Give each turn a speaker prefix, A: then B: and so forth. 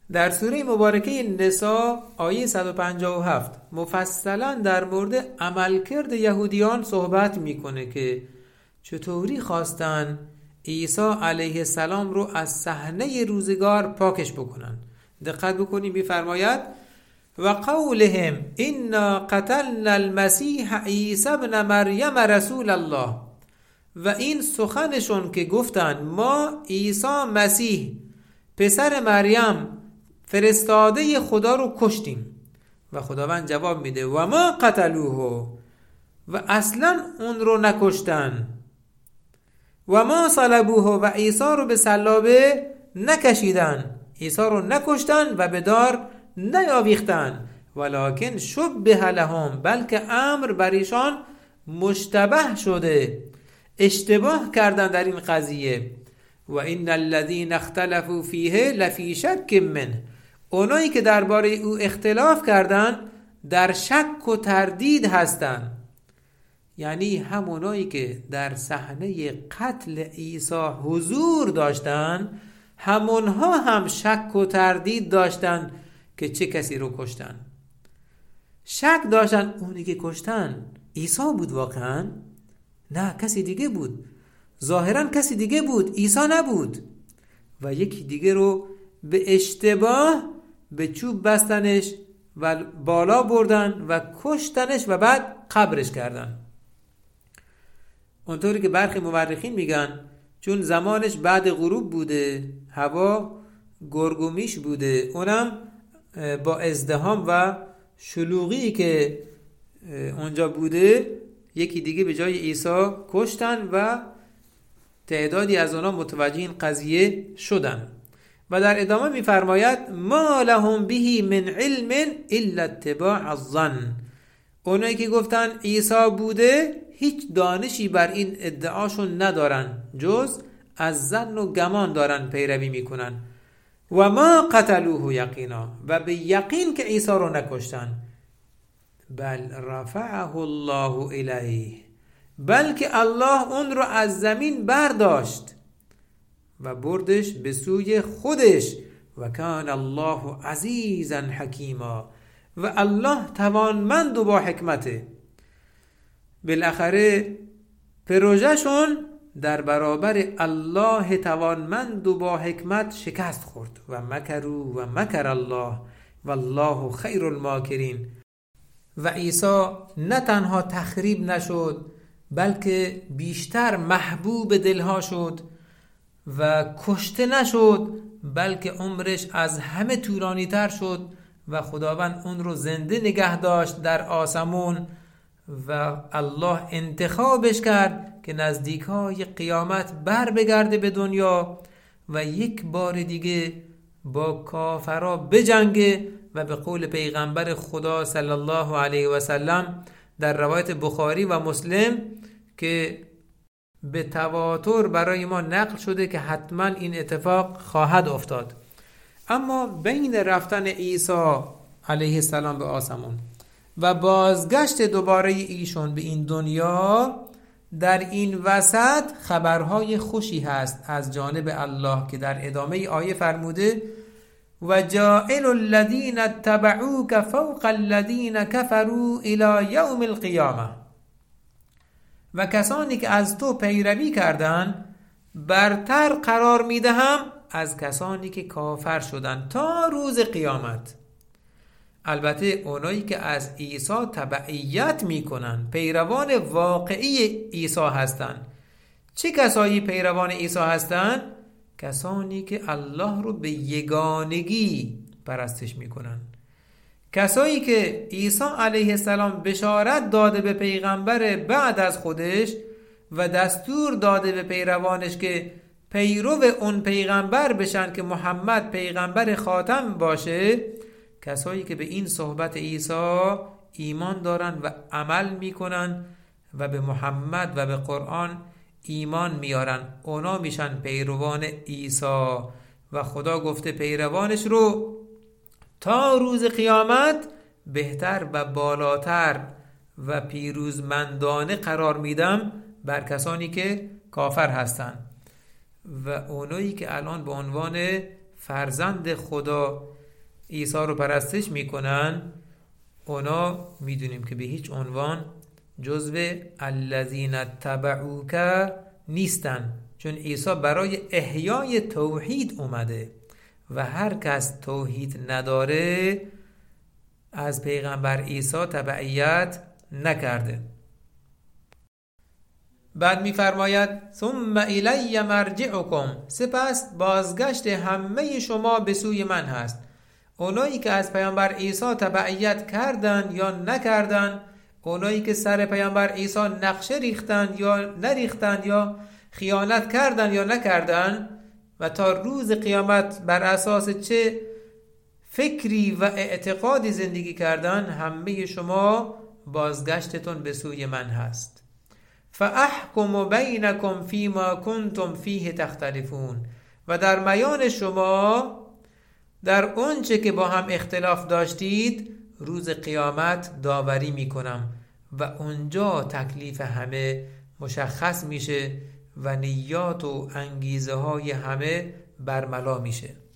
A: در سوره مبارکه نساء آیه 157 مفصلا در مورد عملکرد یهودیان صحبت میکنه که چطوری خواستن عیسی علیه السلام رو از صحنه روزگار پاکش بکنن. دقت بکنید، میفرماید و قولهم انا قتلنا المسیح عیسی ابن مریم رسول الله، و این سخنشون که گفتن ما عیسی مسیح پسر مریم فرستاده خدا رو کشتیم، و خداوند جواب میده و ما قتلوه، و اصلا اون رو نکشتن، و ما صلبوه، و عیسی رو به صلابه نکشیدن، عیسی رو نکشتن و به دار نیاویختن، ولکن شبه لهم، بلکه امر بر ایشان مشتبه شده، اشتباه کردن در این قضیه. و ان الذين اختلفوا فیه لفی شک منه، اونایی که درباره او اختلاف کردن در شک و تردید هستن. یعنی همونایی که در صحنه قتل عیسی حضور داشتن، همونها هم شک و تردید داشتن که چه کسی رو کشتن. شک داشتن اونی که کشتن عیسی بود واقعا؟ نه، کسی دیگه بود، ظاهرا کسی دیگه بود، عیسی نبود. و یکی دیگه رو به اشتباه به چوب بستنش و بالا بردن و کشتنش و بعد قبرش کردن. اونطوری که برخی مورخین میگن چون زمانش بعد غروب بوده، هوا گرگ و میش بوده، اونم با ازدحام و شلوغی که اونجا بوده یکی دیگه به جای عیسی کشتن و تعدادی از اونا متوجه این قضیه شدن. و در ادامه میفرماید ما لهم به من علم الا اتباع الظن، اونایی که گفتن عیسی بوده هیچ دانشی بر این ادعاشون ندارن جز از ظن و گمان دارن پیروی میکنن. و ما قتلوه یقینا، و به یقین که عیسی رو نکشتن. بل رفعه الله الیه، بلکه الله اون رو از زمین برداشت و بردش به سوی خودش. و کان الله عزیزا حکیما، و الله توانمند و با حکمته. بالاخره پروژهشون در برابر الله توانمند و با حکمت شکست خورد. و مکروا و مکر الله والله خیر الماکرین. و عیسی نه تنها تخریب نشد بلکه بیشتر محبوب دلها شد، و کشته نشد بلکه عمرش از همه طولانی تر شد و خداوند اون رو زنده نگه داشت در آسمون. و الله انتخابش کرد که نزدیکای قیامت بر بگرده به دنیا و یک بار دیگه با کافرها بجنگه. و به قول پیغمبر خدا صلی الله علیه و سلم در روایت بخاری و مسلم که به تواتر برای ما نقل شده که حتما این اتفاق خواهد افتاد. اما بین رفتن عیسی علیه السلام به آسمان و بازگشت دوباره ایشون به این دنیا، در این وسط خبرهای خوشی هست از جانب الله که در ادامه آیه فرموده و جاعل الذین اتبعوک فوق الذین کفروا الی یوم القیامه، و کسانی که از تو پیروی کردن برتر قرار میدهم از کسانی که کافر شدن تا روز قیامت. البته اونایی که از عیسی تبعیت میکنن پیروان واقعی عیسی هستن. چه کسایی پیروان عیسی هستن؟ کسانی که الله رو به یگانگی پرستش میکنن، کسایی که عیسی علیه السلام بشارت داده به پیغمبر بعد از خودش و دستور داده به پیروانش که پیرو اون پیغمبر بشن که محمد پیغمبر خاتم باشه، کسایی که به این صحبت عیسی ایمان دارن و عمل میکنن و به محمد و به قرآن ایمان میارن، اونا میشن پیروان عیسی. و خدا گفته پیروانش رو تا روز قیامت بهتر و بالاتر و پیروزمندانه قرار میدم بر کسانی که کافر هستن. و اونایی که الان به عنوان فرزند خدا عیسی رو پرستش میکنن، اونا میدونیم که به هیچ عنوان جزو الذین اتبعوک نیستن، چون عیسی برای احیای توحید اومده و هر کس توحید نداره از پیغمبر عیسی تبعیت نکرده. بعد میفرماید ثم الی مرجعکم، سپس بازگشت همه شما به سوی من هست. اونایی که از پیامبر عیسی تبعیت کردن یا نکردن، اونایی که سر پیامبر عیسی نقشه ریختن یا نریختن، یا خیانت کردن یا نکردن، و تا روز قیامت بر اساس چه فکری و اعتقادی زندگی کردن، همه شما بازگشتتون به سوی من هست. فاحکم بینکم فیما کنتم فیه تختلفون، و در میان شما در اونچه که با هم اختلاف داشتید روز قیامت داوری میکنم و اونجا تکلیف همه مشخص میشه و نیات و انگیزه های همه برملا میشه.